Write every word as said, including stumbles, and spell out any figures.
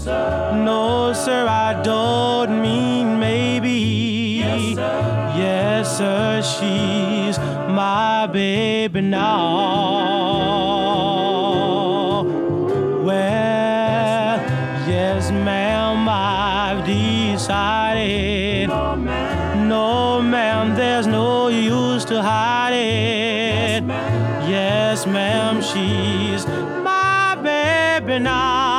No, sir, I don't mean maybe. Yes, sir, yes, sir, she's my baby now. Well, yes, ma'am, I've decided. No, ma'am, no, ma'am, there's no use to hide it. Yes, ma'am, yes, ma'am, she's my baby now.